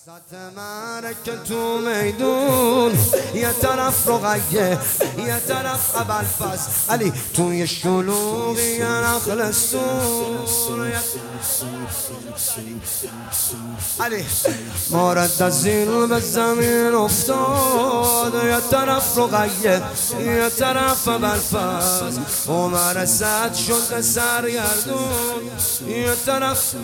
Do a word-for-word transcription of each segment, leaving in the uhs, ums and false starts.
سطح معرکه تو میدون، یه طرف رقیه یه طرف ابوالفضل، علی توی شلوغی نخلستون، علی مارد از این به زمین افتاد، یه طرف رقیه یه طرف ابوالفضل، عمر سعد شد سرگردون، یه طرف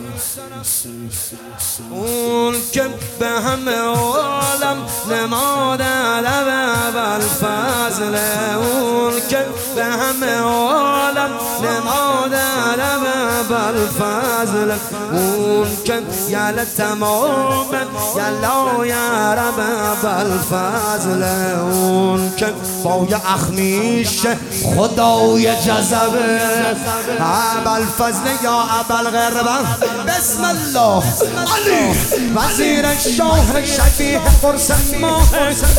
اون که به همه عالم نماد ادب ابوالفضل، اون که به همه عالم نماد ادب ابوالفضل، اون که یل تمام یلا یا رب ابوالفضل، اون که پای اخمیش خدای جذبه ابوالفضل یا ابوالغربه. بسم الله علی وزیر شاه شفیع فرصت ماه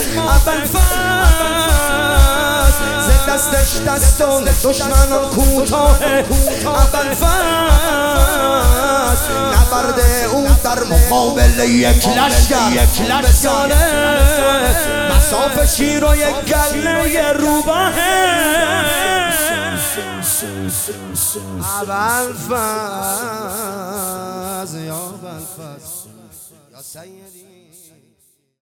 ابوالفضل، ز دستش دستان دشمنان کوتاه ابوالفضل، نبرد او در مقابل یک لشکر مثاله مساف شیر و یک گله روباه ابوالفضل یا ابوالفضل یا سیدی.